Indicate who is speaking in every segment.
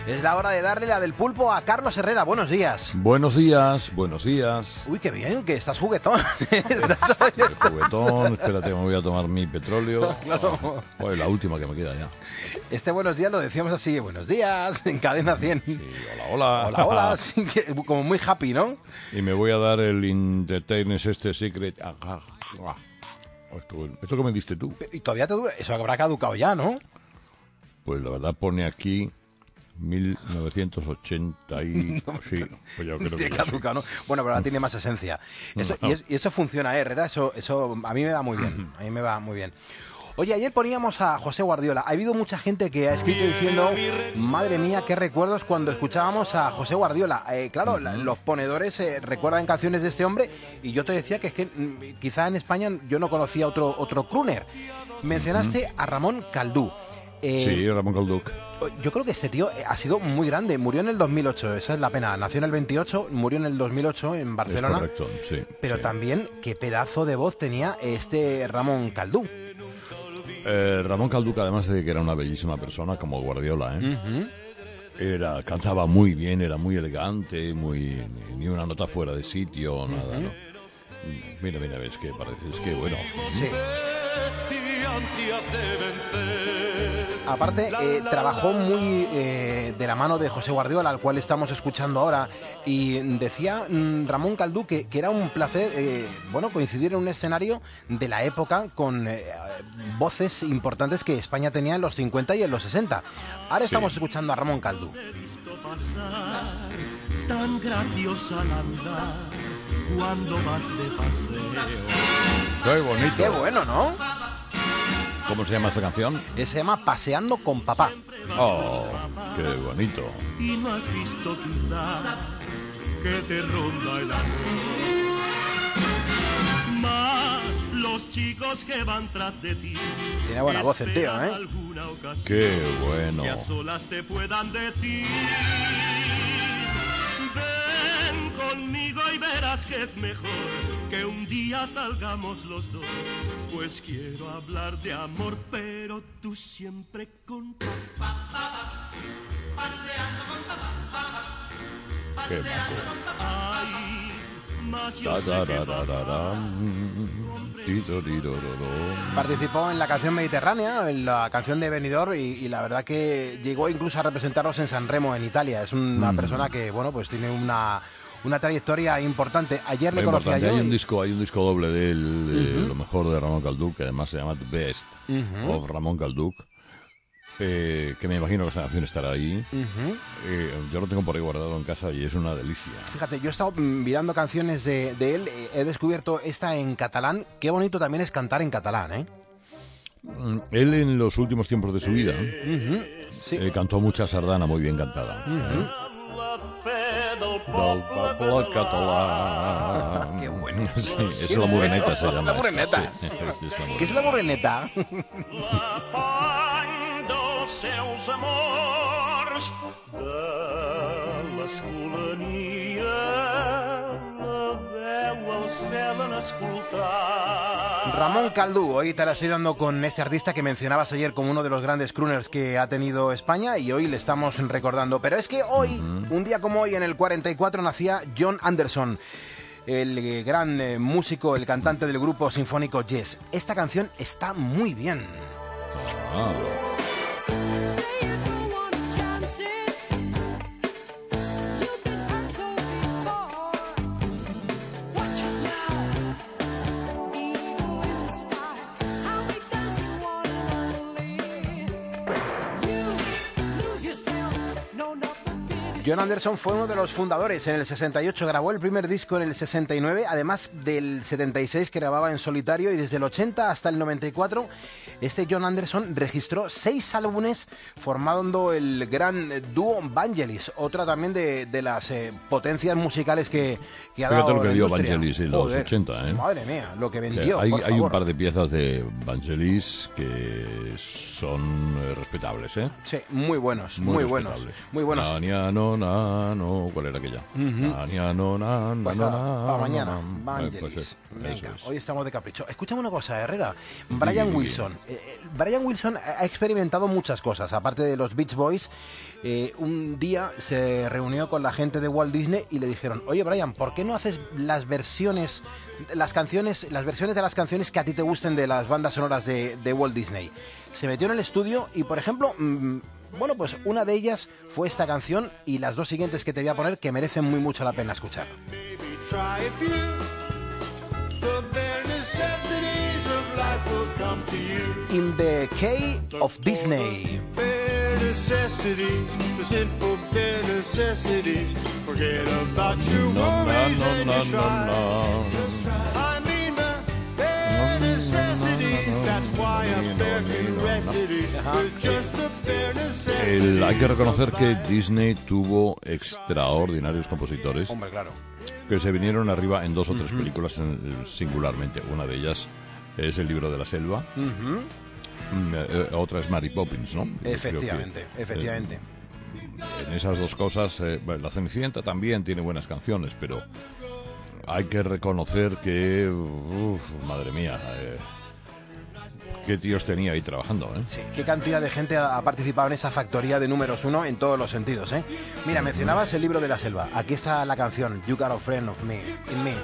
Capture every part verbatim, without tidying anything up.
Speaker 1: Es la hora de darle la del pulpo a Carlos Herrera. Buenos días.
Speaker 2: Buenos días, buenos días.
Speaker 1: Uy, qué bien, que estás juguetón.
Speaker 2: ¿Estás juguetón? Espérate, me voy a tomar mi petróleo.
Speaker 1: Claro.
Speaker 2: Oh, pues la última que me queda ya.
Speaker 1: Este buenos días lo decíamos así, buenos días, en Cadena cien.
Speaker 2: Sí, hola, hola.
Speaker 1: Hola, hola, así que, como muy happy, ¿no?
Speaker 2: Y me voy a dar el Entertainment este Secret. Esto, esto que me diste tú.
Speaker 1: Y todavía te dura, eso habrá caducado ya, ¿no?
Speaker 2: Pues la verdad pone aquí mil novecientos ochenta y... No, sí, pues yo creo que
Speaker 1: caduca,
Speaker 2: sí.
Speaker 1: ¿no? Bueno, pero ahora tiene más esencia. Eso, no. y, es, y eso funciona, ¿eh, Herrera? Eso, eso a mí me va muy bien. A mí me va muy bien. Oye, ayer poníamos a José Guardiola. Ha habido mucha gente que ha escrito diciendo, madre mía, qué recuerdos cuando escuchábamos a José Guardiola. Eh, claro, uh-huh. la, los ponedores eh, recuerdan canciones de este hombre y yo te decía que es que mm, quizá en España yo no conocía otro, otro crooner. Mencionaste uh-huh. a Ramón Caldú.
Speaker 2: Eh, sí, Ramón Caldú.
Speaker 1: Yo creo que este tío ha sido muy grande. Murió en el dos mil ocho, esa es la pena. Nació en el veintiocho, murió en el dos mil ocho en Barcelona.
Speaker 2: Es correcto, sí.
Speaker 1: Pero
Speaker 2: sí.
Speaker 1: también qué pedazo de voz tenía este Ramón Caldú.
Speaker 2: Eh, Ramón Caldú, además de que era una bellísima persona, como Guardiola, ¿eh? Uh-huh. Era, cantaba muy bien, era muy elegante, muy ni una nota fuera de sitio, nada, uh-huh. ¿no? Mira, mira, ves que parece, es que bueno.
Speaker 1: Sí. Aparte, eh, trabajó muy eh, de la mano de José Guardiola, al cual estamos escuchando ahora, y decía mmm, Ramón Caldú que, que era un placer eh, bueno, coincidir en un escenario de la época con eh, voces importantes que España tenía en los cincuenta y en los sesenta. Ahora estamos sí. escuchando a Ramón Caldú.
Speaker 3: Tan graciosa al andar cuando vas de paseo.
Speaker 2: Qué bonito.
Speaker 1: Qué bueno, ¿no?
Speaker 2: ¿Cómo se llama esta canción?
Speaker 1: Se llama Paseando con Papá.
Speaker 2: Oh, qué bonito.
Speaker 3: Y no has visto quizá que te ronda el amor. Más los chicos que van tras de ti.
Speaker 1: Tiene buena voz el tío, ¿eh?
Speaker 2: Qué bueno.
Speaker 3: Que a solas te puedan decir. Ven conmigo y verás que es mejor que un día salgamos los dos. Pues quiero hablar de amor, pero tú siempre con papá, paseando con papá, paseando con papá. Ay, más yo sé que papá.
Speaker 1: Participó en la canción Mediterránea, en la canción de Benidorm, y, y la verdad que llegó incluso a representarlos en San Remo, en Italia. Es una mm. persona que, bueno, pues tiene una... una trayectoria importante. Ayer le conocía yo.
Speaker 2: Hay
Speaker 1: y...
Speaker 2: un disco, hay un disco doble de, él, de uh-huh. lo mejor de Ramón Caldú, que además se llama The Best uh-huh. of Ramón Caldú, eh, que me imagino que esa canción estará ahí. Uh-huh. Eh, yo lo tengo por ahí guardado en casa y es una delicia.
Speaker 1: Fíjate, yo he estado mirando canciones de, de él, he descubierto esta en catalán. Qué bonito también es cantar en catalán, ¿eh?
Speaker 2: Él en los últimos tiempos de su vida uh-huh. sí. eh, cantó mucha sardana muy bien cantada. Uh-huh. ¿eh? Del poble català.
Speaker 1: Qué bueno.
Speaker 2: Sí, es la moreneta, se llama.
Speaker 1: La moreneta.
Speaker 2: Sí, sí,
Speaker 1: ¿qué es la moreneta?
Speaker 3: L'afany dels seus amors de l'escolania la veu al cel en escoltar.
Speaker 1: Ramón Caldú, hoy te la estoy dando con este artista que mencionabas ayer como uno de los grandes crooners que ha tenido España y hoy le estamos recordando. Pero es que hoy, uh-huh. un día como hoy, en el cuarenta y cuatro, nacía Jon Anderson, el gran eh, músico, el cantante del grupo sinfónico Yes. Esta canción está muy bien.
Speaker 2: Ah.
Speaker 1: Jon Anderson fue uno de los fundadores. En el sesenta y ocho grabó el primer disco, en el sesenta y nueve, además del setenta y seis que grababa en solitario, y desde el ochenta hasta el noventa y cuatro este Jon Anderson registró seis álbumes formando el gran dúo Vangelis, otra también de, de las eh, potencias musicales que, que ha dado.
Speaker 2: Fíjate lo que
Speaker 1: la
Speaker 2: dio
Speaker 1: industria.
Speaker 2: Vangelis en los
Speaker 1: Joder,
Speaker 2: ochenta, ¿eh?
Speaker 1: Madre mía, lo que vendió.
Speaker 2: O sea, hay,
Speaker 1: por
Speaker 2: hay
Speaker 1: favor.
Speaker 2: un par de piezas de Vangelis que son eh, respetables, ¿eh?
Speaker 1: Sí, muy buenos, muy, muy buenos. Muy buenos.
Speaker 2: Mañana no, na, no. ¿Cuál era aquella?
Speaker 1: Uh-huh.
Speaker 2: Na, no, na, na,
Speaker 1: Pues
Speaker 2: na,
Speaker 1: nada, para mañana,
Speaker 2: na.
Speaker 1: Vangelis.
Speaker 2: Eh, pues eso,
Speaker 1: Venga,
Speaker 2: eso es.
Speaker 1: hoy estamos de capricho. Escúchame una cosa, Herrera. Brian
Speaker 2: Sí,
Speaker 1: Wilson. Eh, Brian Wilson ha experimentado muchas cosas. Aparte de los Beach Boys, eh, un día se reunió con la gente de Walt Disney y le dijeron: oye, Brian, ¿por qué no haces las versiones, las canciones, las versiones de las canciones que a ti te gusten de las bandas sonoras de, de Walt Disney? Se metió en el estudio y, por ejemplo, mmm, bueno, pues una de ellas fue esta canción y las dos siguientes que te voy a poner que merecen muy mucho la pena escuchar. In the Key of Disney.
Speaker 2: No, no, no, no, no, no. El, hay que reconocer que Disney tuvo extraordinarios compositores.
Speaker 1: Hombre, claro.
Speaker 2: Que se vinieron arriba en dos o tres uh-huh. películas en, singularmente. Una de ellas es El libro de la selva. Uh-huh. eh, otra es Mary Poppins, ¿no?
Speaker 1: Efectivamente,
Speaker 2: que,
Speaker 1: efectivamente.
Speaker 2: Eh, en esas dos cosas, eh, bueno, La Cenicienta también tiene buenas canciones, pero hay que reconocer que, uf, madre mía, eh, qué tíos tenía ahí trabajando, ¿eh?
Speaker 1: Sí, qué cantidad de gente ha participado en esa factoría de números uno en todos los sentidos, ¿eh? Mira, mencionabas El libro de la selva. Aquí está la canción You Got a Friend of Me, in Me.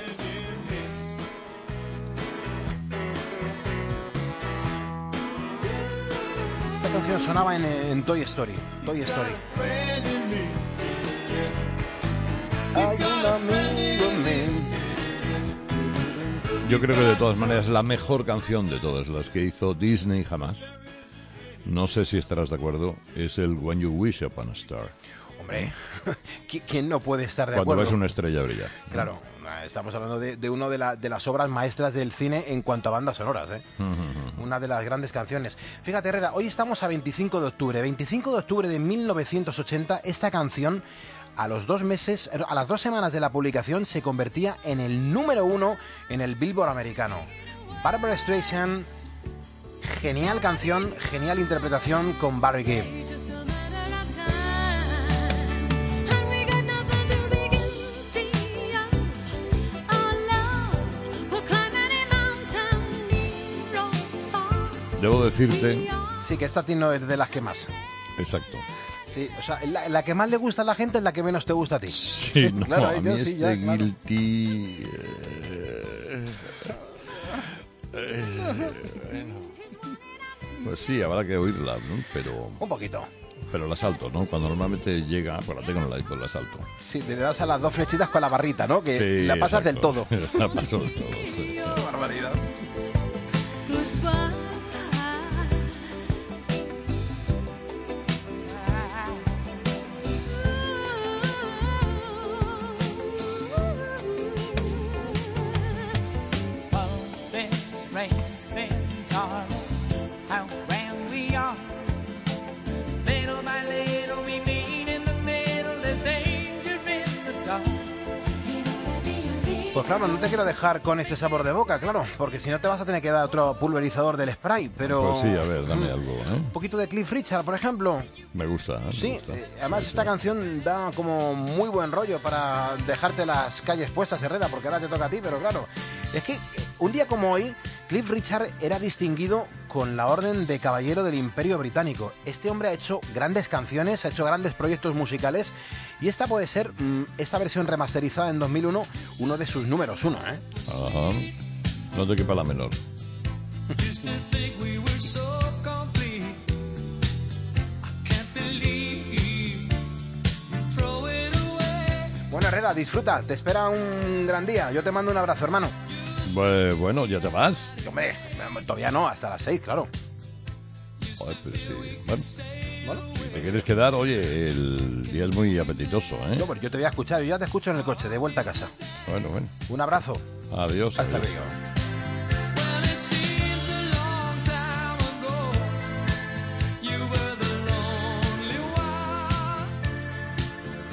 Speaker 1: Esta canción sonaba en, en Toy Story. Toy Story. Hay un amigo en mí.
Speaker 2: Yo creo que de todas maneras la mejor canción de todas las que hizo Disney jamás, no sé si estarás de acuerdo, es el When You Wish Upon a Star.
Speaker 1: Hombre, ¿quién no puede estar de
Speaker 2: Cuando
Speaker 1: acuerdo?
Speaker 2: ves una estrella brillar.
Speaker 1: Claro, estamos hablando de, de una de, la, de las obras maestras del cine en cuanto a bandas sonoras, ¿eh? Uh-huh. Una de las grandes canciones. Fíjate, Herrera, hoy estamos a veinticinco de octubre. veinticinco de octubre de mil novecientos ochenta, esta canción, a los dos meses, a las dos semanas de la publicación, se convertía en el número uno en el Billboard americano. Barbra Streisand, genial canción, genial interpretación con Barry Gibb.
Speaker 2: Debo decirte...
Speaker 1: Sí, que esta no es de las que más.
Speaker 2: Exacto.
Speaker 1: Sí, o sea, la, la que más le gusta a la gente es la que menos te gusta a ti.
Speaker 2: Sí, sí, no,
Speaker 1: claro,
Speaker 2: a mí
Speaker 1: yo,
Speaker 2: este
Speaker 1: sí, ya, claro.
Speaker 2: Guilty... Eh, eh, pues sí, habrá que oírla, ¿no? Pero...
Speaker 1: Un poquito.
Speaker 2: Pero la salto, ¿no? Cuando normalmente llega, pues la tengo en el iPod, la salto.
Speaker 1: Sí, te das a las dos flechitas con la barrita, ¿no? Que
Speaker 2: sí,
Speaker 1: la pasas
Speaker 2: exacto.
Speaker 1: del todo.
Speaker 2: La paso del todo, sí.
Speaker 1: Qué barbaridad. Pues claro, no te quiero dejar con este sabor de boca, claro, porque si no te vas a tener que dar otro pulverizador del spray, pero...
Speaker 2: Pues sí, a ver, dame algo, ¿eh?
Speaker 1: Un poquito de Cliff Richard, por ejemplo.
Speaker 2: Me gusta, ¿eh?
Speaker 1: Sí,
Speaker 2: me gusta.
Speaker 1: Eh, además esta canción da como muy buen rollo para dejarte las calles puestas, Herrera, porque ahora te toca a ti, pero claro, es que un día como hoy, Cliff Richard era distinguido con la Orden de Caballero del Imperio Británico. Este hombre ha hecho grandes canciones, ha hecho grandes proyectos musicales y esta puede ser, mmm, esta versión remasterizada en dos mil uno, uno de sus números uno, ¿eh?
Speaker 2: Ajá. No te quepa la menor.
Speaker 1: Bueno, Herrera, disfruta, te espera un gran día. Yo te mando un abrazo, hermano.
Speaker 2: Pues bueno, ¿ya te vas?
Speaker 1: Hombre, todavía no, hasta las seis, claro.
Speaker 2: Joder, pues sí. Bueno, bueno, si te quieres quedar, oye, el día es muy apetitoso, ¿eh?
Speaker 1: No, pues yo te voy a escuchar, yo ya te escucho en el coche, de vuelta a casa.
Speaker 2: Bueno, bueno.
Speaker 1: Un abrazo.
Speaker 2: Adiós.
Speaker 1: Hasta
Speaker 2: adiós.
Speaker 1: luego.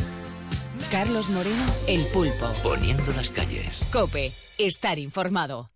Speaker 4: Carlos Moreno, El Pulpo.
Speaker 5: Poniendo las calles.
Speaker 4: COPE, estar informado.